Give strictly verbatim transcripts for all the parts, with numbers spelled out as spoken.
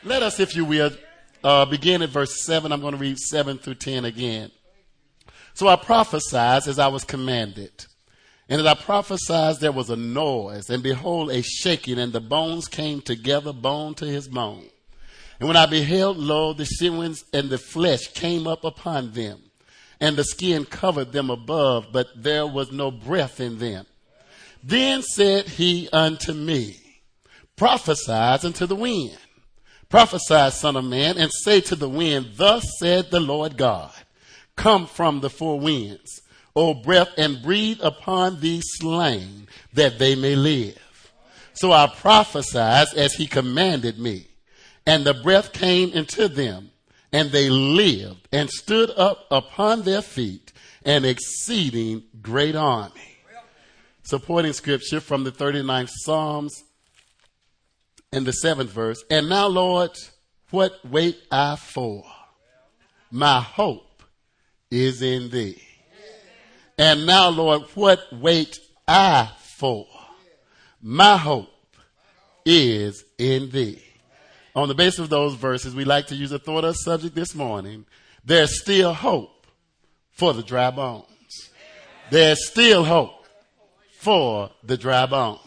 Let us, if you will, uh, begin at verse seven. I'm going to read seven through ten again. So I prophesied as I was commanded. And as I prophesied, there was a noise, and behold, a shaking, and the bones came together, bone to his bone. And when I beheld, lo, the sinews and the flesh came up upon them, and the skin covered them above, but there was no breath in them. Then said he unto me, prophesy unto the wind. Prophesy, son of man, and say to the wind, thus said the Lord God, come from the four winds, O breath, and breathe upon these slain, that they may live. So I prophesied as he commanded me, and the breath came into them, and they lived, and stood up upon their feet, an exceeding great army. Supporting scripture from the thirty-ninth Psalms, in the seventh verse. And now, Lord, what wait I for? My hope is in thee. And now, Lord, what wait I for? My hope is in thee. On the basis of those verses, we like to use a thought of subject this morning. There's still hope for the dry bones. There's still hope for the dry bones.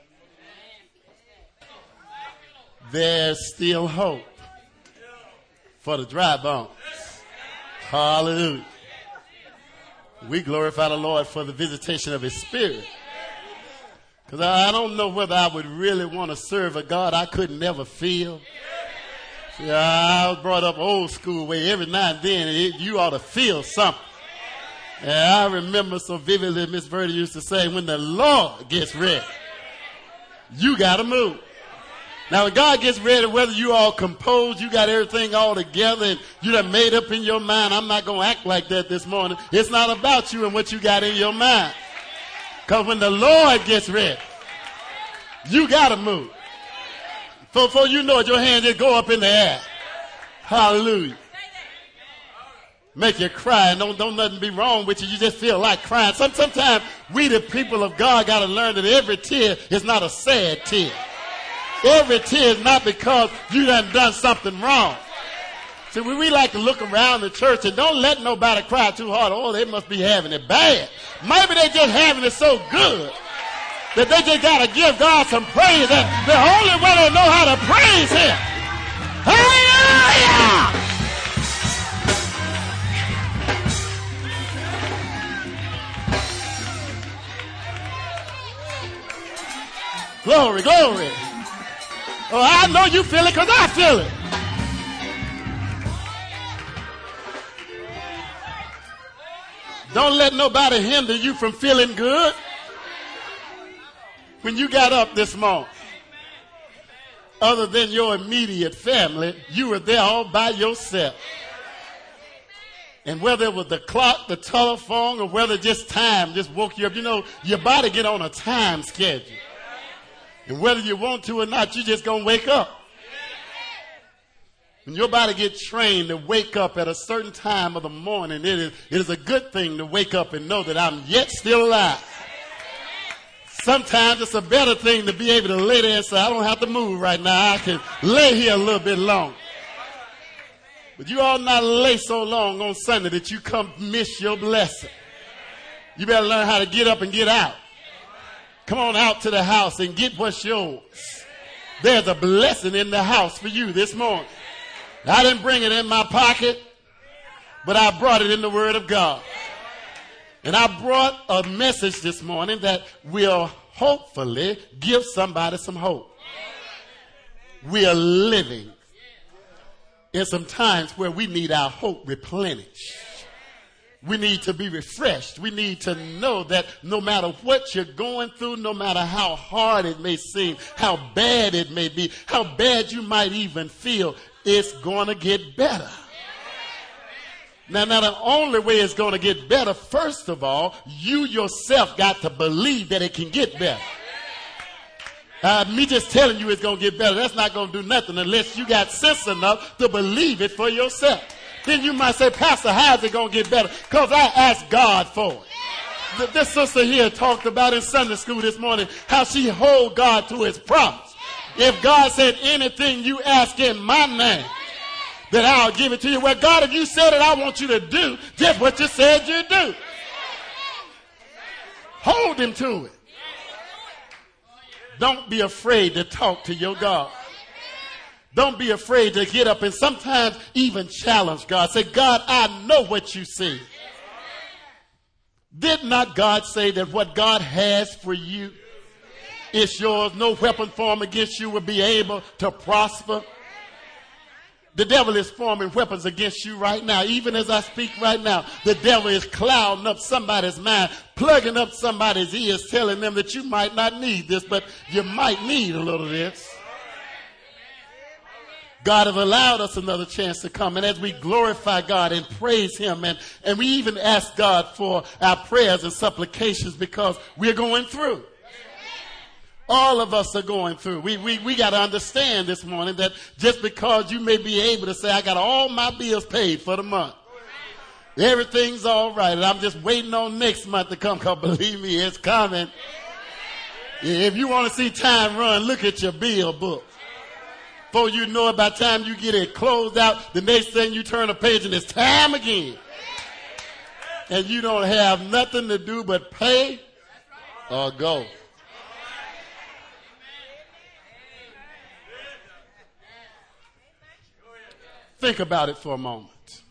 There's still hope for the dry bones. Hallelujah. We glorify the Lord for the visitation of his spirit. Because I don't know whether I would really want to serve a God I could never feel. See, I was brought up old school way. Every now and then it, you ought to feel something. And I remember so vividly Miss Verdi used to say, when the Lord gets ready, you got to move. Now, when God gets ready, whether you all composed, you got everything all together, and you done made up in your mind, I'm not going to act like that this morning. It's not about you and what you got in your mind. Because when the Lord gets ready, you got to move. Before you know it, your hand just go up in the air. Hallelujah. Make you cry. Don't, don't nothing be wrong with you. You just feel like crying. Some, sometimes we, the people of God, got to learn that every tear is not a sad tear. Every tear is not because you done done something wrong. See, we, we like to look around the church and don't let nobody cry too hard. Oh, they must be having it bad. Maybe they just having it so good that they just got to give God some praise. And the only way they know how to praise him. Hallelujah! Glory, glory. Oh, I know you feel it because I feel it. Don't let nobody hinder you from feeling good. When you got up this morning, other than your immediate family, you were there all by yourself. And whether it was the clock, the telephone, or whether just time just woke you up, you know, your body get on a time schedule. And whether you want to or not, you just going to wake up. When your body gets trained to wake up at a certain time of the morning, it is, it is a good thing to wake up and know that I'm yet still alive. Sometimes it's a better thing to be able to lay there and say, I don't have to move right now. I can lay here a little bit longer. But you all not lay so long on Sunday that you come miss your blessing. You better learn how to get up and get out. Come on out to the house and get what's yours. There's a blessing in the house for you this morning. I didn't bring it in my pocket, but I brought it in the Word of God. And I brought a message this morning that will hopefully give somebody some hope. We are living in some times where we need our hope replenished. We need to be refreshed. We need to know that no matter what you're going through, no matter how hard it may seem, how bad it may be, how bad you might even feel, it's going to get better. Now, now, the only way it's going to get better, first of all, you yourself got to believe that it can get better. Uh, me just telling you it's going to get better, that's not going to do nothing unless you got sense enough to believe it for yourself. Then you might say, Pastor, how's it going to get better? Because I asked God for it. This sister here talked about in Sunday school this morning how she hold God to his promise. If God said anything you ask in my name, that I'll give it to you. Well, God, if you said it, I want you to do just what you said you do. Hold him to it. Don't be afraid to talk to your God. Don't be afraid to get up and sometimes even challenge God. Say, God, I know what you see. Did not God say that what God has for you is yours? No weapon formed against you will be able to prosper. The devil is forming weapons against you right now. Even as I speak right now, the devil is clouding up somebody's mind, plugging up somebody's ears, telling them that you might not need this, but you might need a little of this. God has allowed us another chance to come. And as we glorify God and praise him, and, and we even ask God for our prayers and supplications because we're going through. All of us are going through. We, we, we got to understand this morning that just because you may be able to say, I got all my bills paid for the month. Everything's all right. And I'm just waiting on next month to come. Because believe me, it's coming. If you want to see time run, look at your bill book. Before you know it, by the time you get it closed out, the next thing you turn a page and it's time again. And you don't have nothing to do but pay or go. Think about it for a moment.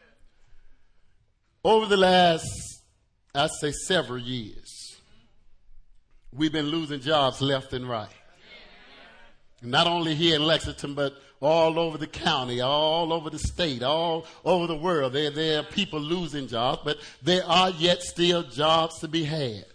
Over the last, I'd say several years, we've been losing jobs left and right. Not only here in Lexington, but all over the county, all over the state, all over the world. There, there are people losing jobs, but there are yet still jobs to be had.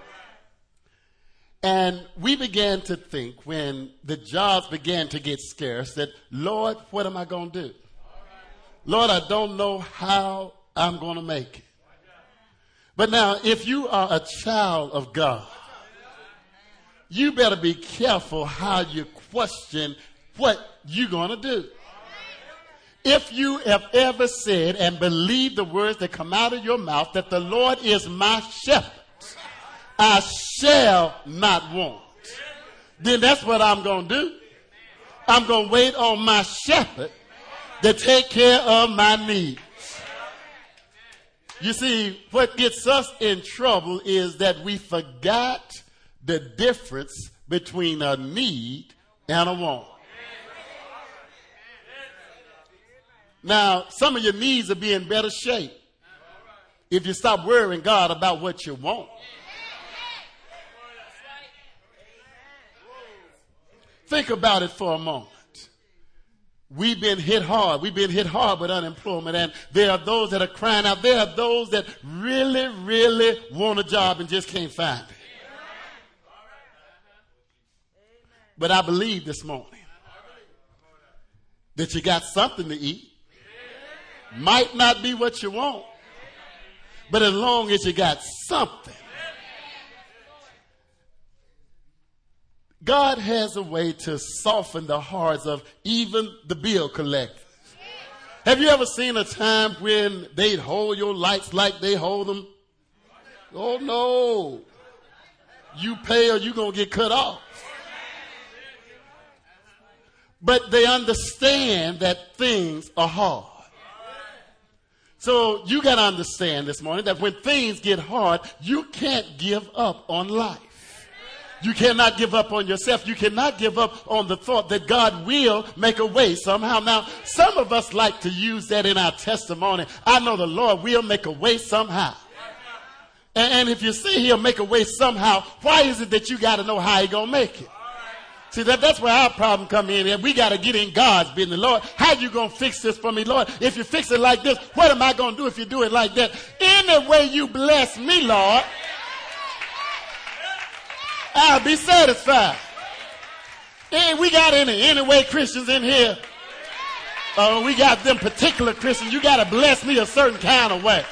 And we began to think when the jobs began to get scarce that, Lord, what am I going to do? Lord, I don't know how I'm going to make it. But now, if you are a child of God, you better be careful how you question what you're going to do. If you have ever said and believed the words that come out of your mouth that the Lord is my shepherd, I shall not want, then that's what I'm going to do. I'm going to wait on my shepherd to take care of my needs. You see, what gets us in trouble is that we forgot the difference between a need and a want. Now, some of your needs will be in better shape if you stop worrying God about what you want. Think about it for a moment. We've been hit hard. We've been hit hard with unemployment, and there are those that are crying out. There are those that really, really want a job and just can't find it. But I believe this morning that you got something to eat. Might not be what you want, but as long as you got something. God has a way to soften the hearts of even the bill collectors. Have you ever seen a time when they'd hold your lights like they hold them? Oh, no. You pay or you're going to get cut off. But they understand that things are hard. So you got to understand this morning that when things get hard, you can't give up on life. You cannot give up on yourself. You cannot give up on the thought that God will make a way somehow. Now, some of us like to use that in our testimony. I know the Lord will make a way somehow. And, and if you say he'll make a way somehow, why is it that you got to know how he's going to make it? See, that, that's where our problem come in. And we got to get in God's business. Lord, how you going to fix this for me? Lord, if you fix it like this, what am I going to do if you do it like that? Any way you bless me, Lord, I'll be satisfied. And we got any anyway Christians in here. Uh, we got them particular Christians. You got to bless me a certain kind of way.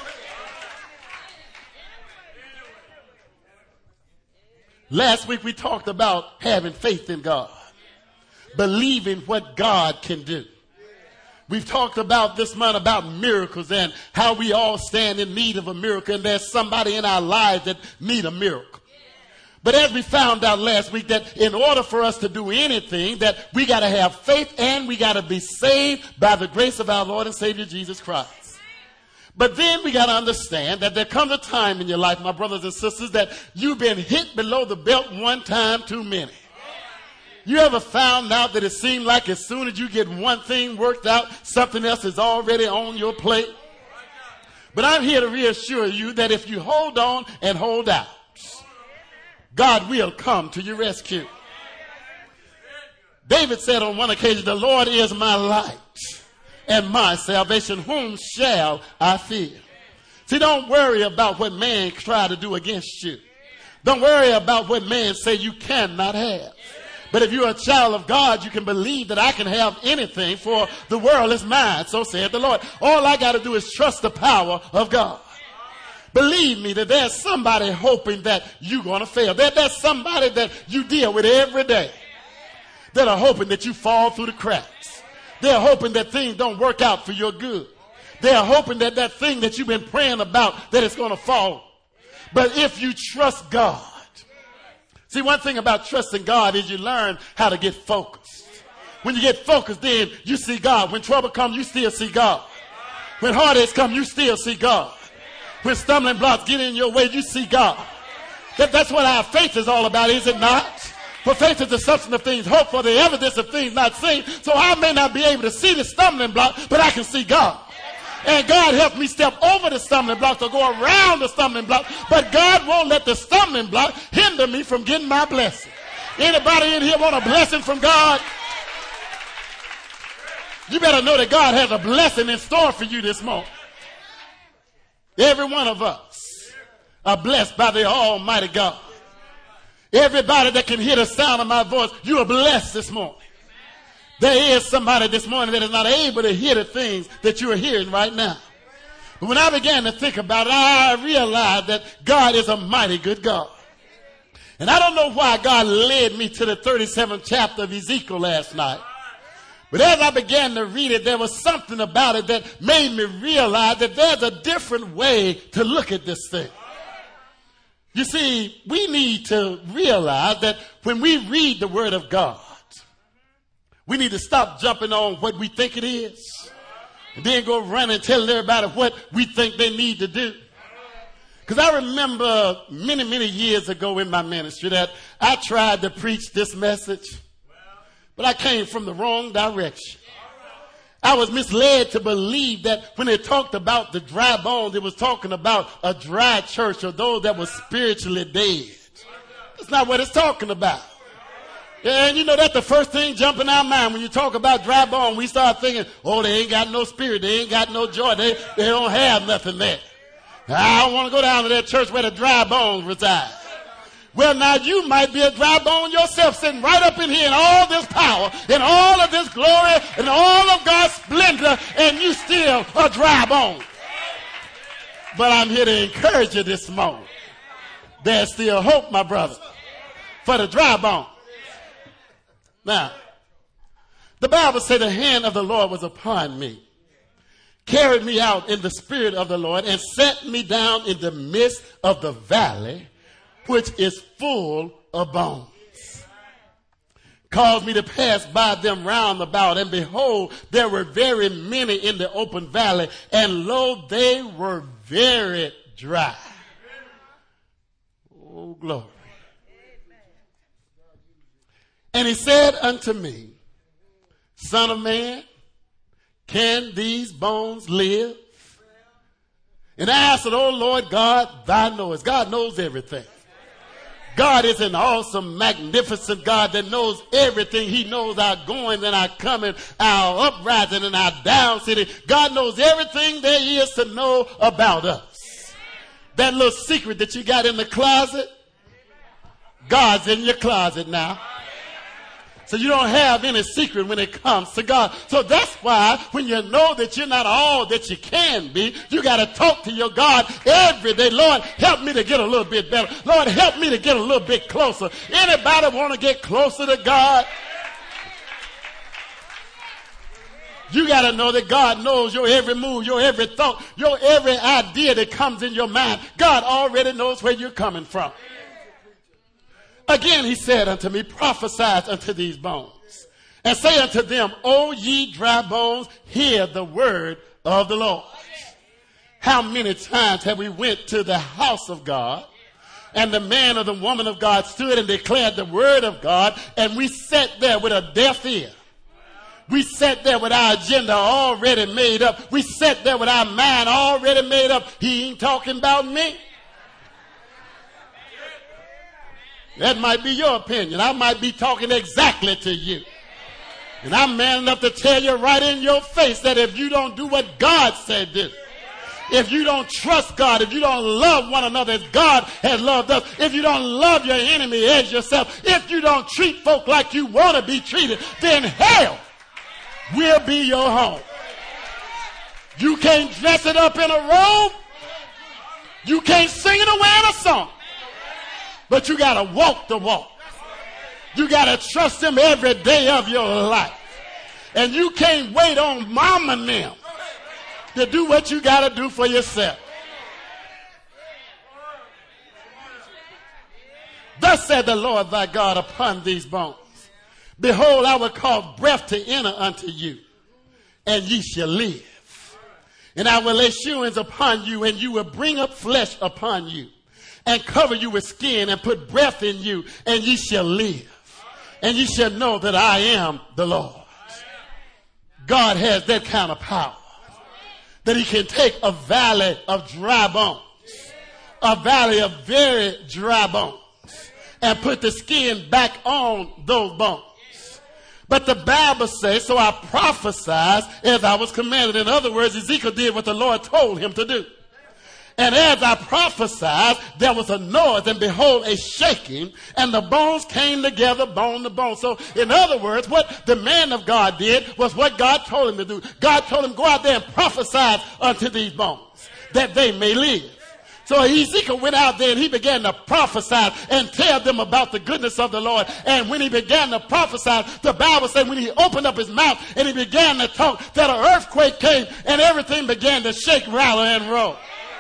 Last week we talked about having faith in God, believing what God can do. We've talked about this month about miracles and how we all stand in need of a miracle, and there's somebody in our lives that need a miracle. But as we found out last week, that in order for us to do anything, that we got to have faith and we got to be saved by the grace of our Lord and Savior Jesus Christ. But then we got to understand that there comes a time in your life, my brothers and sisters, that you've been hit below the belt one time too many. You ever found out that it seemed like as soon as you get one thing worked out, something else is already on your plate? But I'm here to reassure you that if you hold on and hold out, God will come to your rescue. David said on one occasion, the Lord is my light and my salvation. Whom shall I fear? See, don't worry about what man try to do against you. Don't worry about what man say you cannot have. But if you're a child of God, you can believe that I can have anything, for the world is mine. So said the Lord. All I got to do is trust the power of God. Believe me that there's somebody hoping that you're going to fail. There, there's somebody that you deal with every day that are hoping that you fall through the cracks. They're hoping that things don't work out for your good. They're hoping that that thing that you've been praying about, that it's going to fall. But if you trust God, see, one thing about trusting God is you learn how to get focused. When you get focused, then you see God. When trouble comes, you still see God. When heartaches come, you still see God. When stumbling blocks get in your way, you see God. That, that's what our faith is all about, is it not? For faith is the substance of things hoped for, the evidence of things not seen. So I may not be able to see the stumbling block, but I can see God. And God helped me step over the stumbling block or go around the stumbling block. But God won't let the stumbling block hinder me from getting my blessing. Anybody in here want a blessing from God? You better know that God has a blessing in store for you this morning. Every one of us are blessed by the Almighty God. Everybody that can hear the sound of my voice, you are blessed this morning. There is somebody this morning that is not able to hear the things that you are hearing right now. But when I began to think about it, I realized that God is a mighty good God. And I don't know why God led me to the thirty-seventh chapter of Ezekiel last night. But as I began to read it, there was something about it that made me realize that there's a different way to look at this thing. You see, we need to realize that when we read the Word of God, we need to stop jumping on what we think it is and then go run and tell everybody what we think they need to do. Because I remember many, many years ago in my ministry that I tried to preach this message, but I came from the wrong direction. I was misled to believe that when it talked about the dry bones, it was talking about a dry church or those that were spiritually dead. That's not what it's talking about. And you know, that's the first thing jumping our mind when you talk about dry bone. We start thinking, oh, they ain't got no spirit. They ain't got no joy. They, they don't have nothing there. I don't want to go down to that church where the dry bones reside. Well, now you might be a dry bone yourself, sitting right up in here in all this power and all of this glory and all of God's splendor, and you still a dry bone. But I'm here to encourage you this morning. There's still hope, my brother, for the dry bone. Now, the Bible said the hand of the Lord was upon me, carried me out in the spirit of the Lord, and set me down in the midst of the valley, which is full of bones. Caused me to pass by them round about, and behold, there were very many in the open valley, and lo, they were very dry. Oh, glory. And he said unto me, Son of man, can these bones live? And I answered, oh Lord God, thou knowest. God knows everything. God is an awesome, magnificent God that knows everything. He knows our going and our coming, our uprising and our down sitting. God knows everything there is to know about us. That little secret that you got in the closet, God's in your closet now. So you don't have any secret when it comes to God. So that's why when you know that you're not all that you can be, you got to talk to your God every day. Lord, help me to get a little bit better. Lord, help me to get a little bit closer. Anybody want to get closer to God? You got to know that God knows your every move, your every thought, your every idea that comes in your mind. God already knows where you're coming from. Again he said unto me, prophesy unto these bones, and say unto them, O ye dry bones, hear the word of the Lord. How many times have we went to the house of God, and the man or the woman of God stood and declared the word of God, and we sat there with a deaf ear. We sat there with our agenda already made up. We sat there with our mind already made up. He ain't talking about me. That might be your opinion. I might be talking exactly to you. And I'm man enough to tell you right in your face that if you don't do what God said do, if you don't trust God, if you don't love one another as God has loved us, if you don't love your enemy as yourself, if you don't treat folk like you want to be treated, then hell will be your home. You can't dress it up in a robe. You can't sing it away in a song. But you got to walk the walk. You got to trust him every day of your life. And you can't wait on mama and them to do what you got to do for yourself. Thus said the Lord thy God upon these bones. Behold, I will cause breath to enter unto you, and ye shall live. And I will lay shewings upon you, and you will bring up flesh upon you, and cover you with skin, and put breath in you, and ye shall live. And ye shall know that I am the Lord. God has that kind of power, that he can take a valley of dry bones, a valley of very dry bones, and put the skin back on those bones. But the Bible says, so I prophesied as I was commanded. In other words, Ezekiel did what the Lord told him to do. And as I prophesied, there was a noise, and behold, a shaking, and the bones came together, bone to bone. So, in other words, what the man of God did was what God told him to do. God told him, go out there and prophesy unto these bones, that they may live. So Ezekiel went out there and he began to prophesy and tell them about the goodness of the Lord. And when he began to prophesy, the Bible said when he opened up his mouth and he began to talk, that an earthquake came and everything began to shake, rattle, and roll.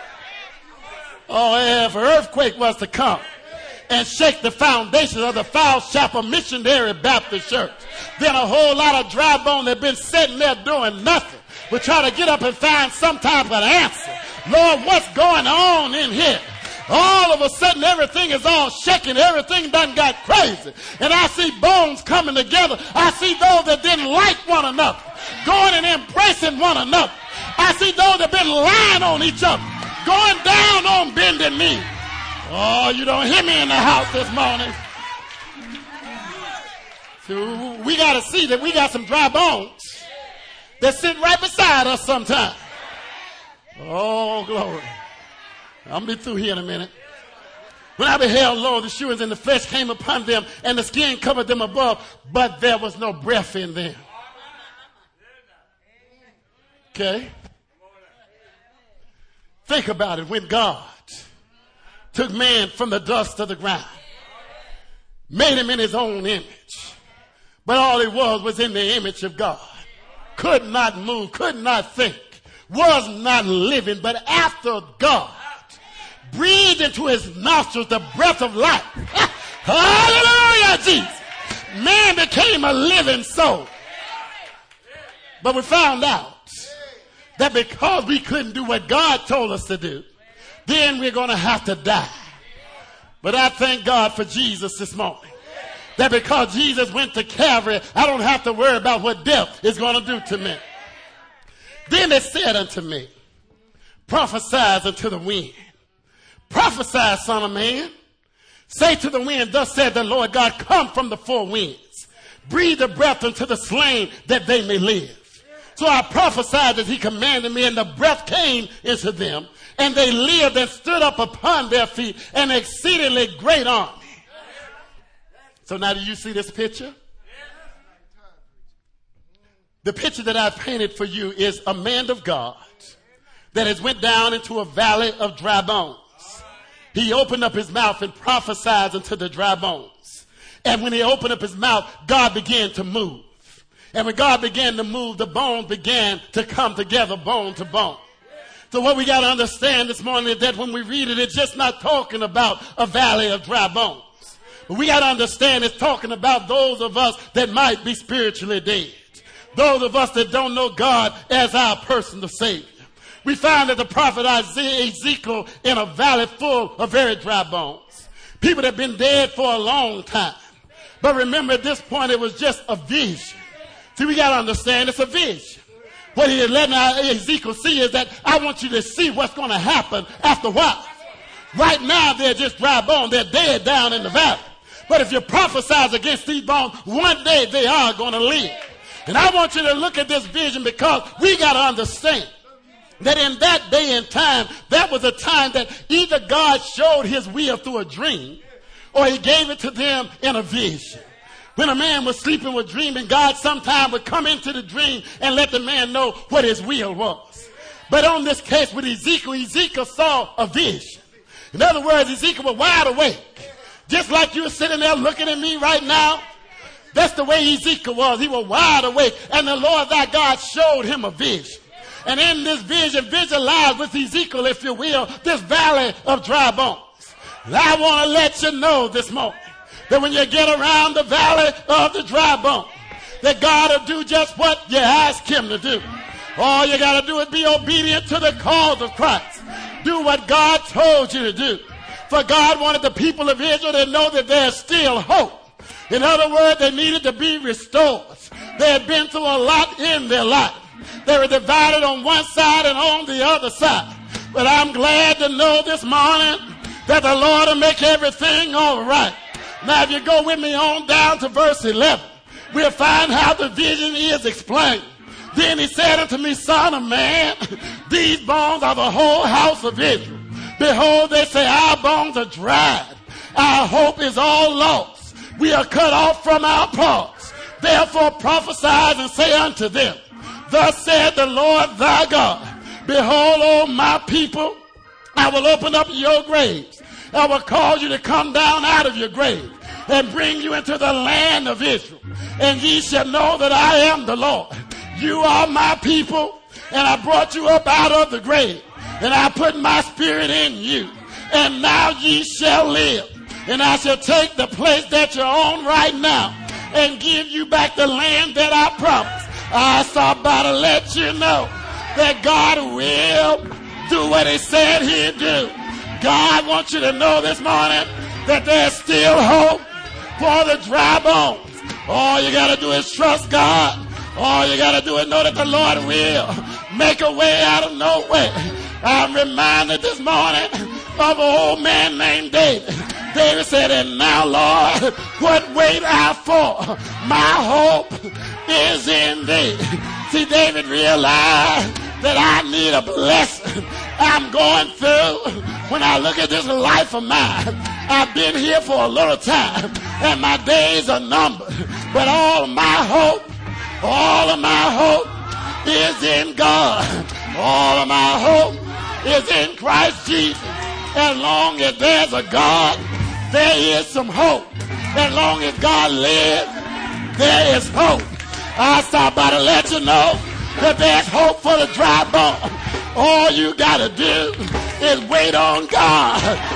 Oh, if an earthquake was to come and shake the foundations of the Falls Chapel Missionary Baptist Church, then a whole lot of dry bones that had been sitting there doing nothing would try to get up and find some type of answer. Lord, what's going on in here? All of a sudden, everything is all shaking. Everything done got crazy. And I see bones coming together. I see those that didn't like one another going and embracing one another. I see those that been lying on each other, going down on bended knee. Oh, you don't hear me in the house this morning. So we got to see that we got some dry bones that sit right beside us sometimes. Oh, glory. I'll be through here in a minute. When I beheld, lo, the shewings and the flesh came upon them, and the skin covered them above, but there was no breath in them. Okay? Think about it. When God took man from the dust of the ground, made him in his own image, but all he was was in the image of God, could not move, could not think, was not living, but after God breathed into his nostrils the breath of life, hallelujah, Jesus, man became a living soul. But we found out that because we couldn't do what God told us to do, then we're going to have to die. But I thank God for Jesus this morning, that because Jesus went to Calvary, I don't have to worry about what death is going to do to me. Then they said unto me, prophesy unto the wind. Prophesy, son of man. Say to the wind, thus said the Lord God, come from the four winds. Breathe the breath unto the slain that they may live. So I prophesied as he commanded me, and the breath came into them, and they lived and stood up upon their feet, an exceedingly great army. So now do you see this picture? The picture that I've painted for you is a man of God that has went down into a valley of dry bones. He opened up his mouth and prophesied unto the dry bones. And when he opened up his mouth, God began to move. And when God began to move, the bones began to come together, bone to bone. So what we got to understand this morning is that when we read it, it's just not talking about a valley of dry bones. But we got to understand it's talking about those of us that might be spiritually dead. Those of us that don't know God as our personal Savior. We find that the prophet Isaiah, Ezekiel in a valley full of very dry bones. People that have been dead for a long time. But remember, at this point, it was just a vision. See, we got to understand it's a vision. What he is letting Ezekiel see is that I want you to see what's going to happen after a while. Right now, they're just dry bones. They're dead down in the valley. But if you prophesy against these bones, one day they are going to live. And I want you to look at this vision because we got to understand that in that day and time, that was a time that either God showed his will through a dream or he gave it to them in a vision. When a man was sleeping with dreaming, God sometime would come into the dream and let the man know what his will was. But on this case with Ezekiel, Ezekiel saw a vision. In other words, Ezekiel was wide awake. Just like you're sitting there looking at me right now. That's the way Ezekiel was. He was wide awake. And the Lord thy God showed him a vision. And in this vision, visualize with Ezekiel, if you will, this valley of dry bones. And I want to let you know this morning that when you get around the valley of the dry bone, that God will do just what you ask him to do. All you got to do is be obedient to the cause of Christ. Do what God told you to do. For God wanted the people of Israel to know that there's still hope. In other words, they needed to be restored. They had been through a lot in their life. They were divided on one side and on the other side. But I'm glad to know this morning that the Lord will make everything all right. Now, if you go with me on down to verse eleven, we'll find how the vision is explained. Then he said unto me, Son of man, these bones are the whole house of Israel. Behold, they say, our bones are dried. Our hope is all lost. We are cut off from our parts. Therefore prophesy and say unto them, Thus said the Lord thy God, Behold, O my people, I will open up your graves. I will cause you to come down out of your grave and bring you into the land of Israel. And ye shall know that I am the Lord. You are my people, and I brought you up out of the grave, and I put my spirit in you. And now ye shall live, and I shall take the place that you're on right now and give you back the land that I promised. I stopped by to let you know that God will do what he said he'd do. God wants you to know this morning that there's still hope for the dry bones. All you got to do is trust God. All you got to do is know that the Lord will make a way out of no way. I'm reminded this morning of an old man named David. David said, and now, Lord, what wait I for? My hope is in thee. See, David realized that I need a blessing. I'm going through. When I look at this life of mine, I've been here for a little time, and my days are numbered. But all of my hope, all of my hope is in God. All of my hope is in Christ Jesus. As long as there's a God, there is some hope. As long as God lives, there is hope. I stop by to let you know that there's hope for the dry bone. All you got to do is wait on God.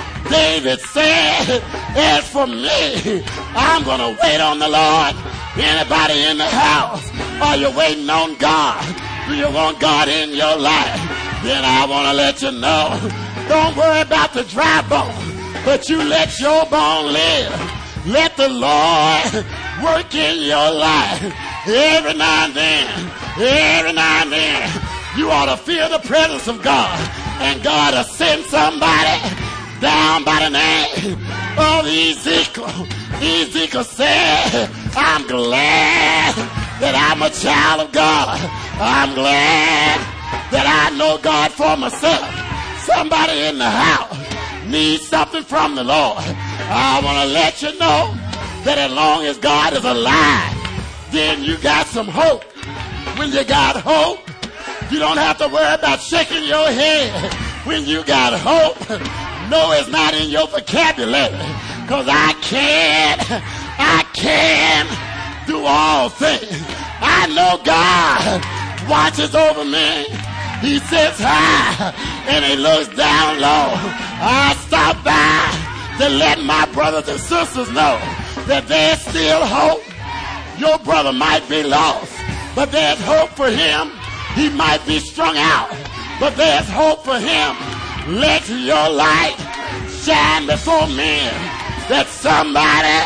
David said, as for me, I'm going to wait on the Lord. Anybody in the house, are you waiting on God? Do you want God in your life? Then I want to let you know, don't worry about the dry bone, but you let your bone live. Let the Lord work in your life. Every now and then, every now and then, you ought to feel the presence of God. And God will send somebody down by the name of Ezekiel. Ezekiel said, I'm glad that I'm a child of God. I'm glad that I know God for myself. Somebody in the house needs something from the Lord. I want to let you know that as long as God is alive, then you got some hope. When you got hope, you don't have to worry about shaking your head. When you got hope, no, it's not in your vocabulary. Because I can, I can do all things. I know God watches over me. He sits high and he looks down low. I stop by to let my brothers and sisters know that there's still hope. Your brother might be lost, but there's hope for him. He might be strung out, but there's hope for him. Let your light shine before men, that somebody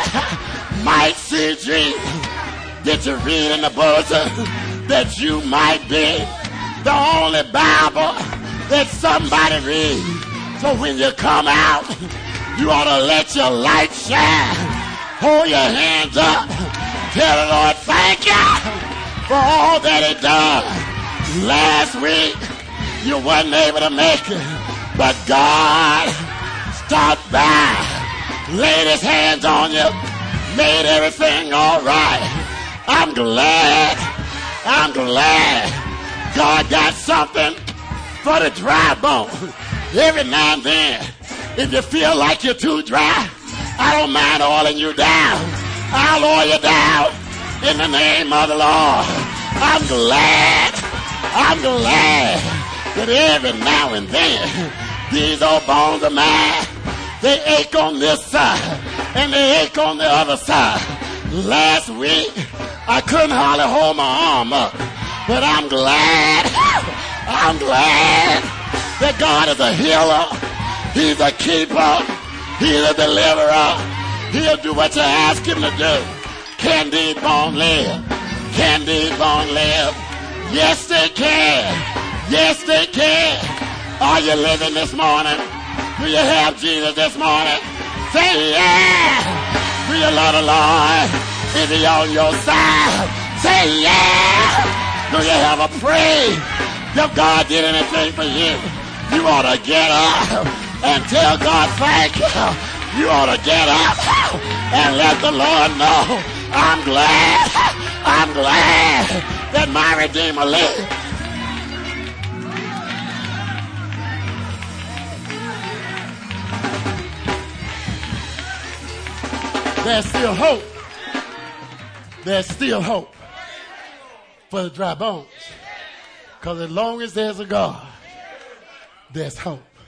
might see Jesus. Did you read in the bulletin that you might be the only Bible that somebody reads? So when you come out, you ought to let your light shine. Hold your hands up. Tell the Lord, thank you for all that he done. Last week, you wasn't able to make it, but God stopped by, laid his hands on you, made everything all right. I'm glad, I'm glad God got something for the dry bone. Every now and then, if you feel like you're too dry, I don't mind oiling you down. I'll oil you down in the name of the Lord. I'm glad, I'm glad that every now and then, these old bones of mine, they ache on this side and they ache on the other side. Last week, I couldn't hardly hold my arm up, but I'm glad, I'm glad that God is a healer, he's a keeper, he's a deliverer. He'll do what you ask him to do. Can these bones live? Can these bones live? Yes, they can. Yes, they can. Are you living this morning? Do you have Jesus this morning? Say yeah. Do you love the Lord? Is he on your side? Say yeah. Do you have a praise? If God did anything for you, you ought to get up and tell God thank you. You ought to get up and let the Lord know, I'm glad, I'm glad that my Redeemer lives. There's still hope. There's still hope for the dry bones. Because as long as there's a God, there's hope.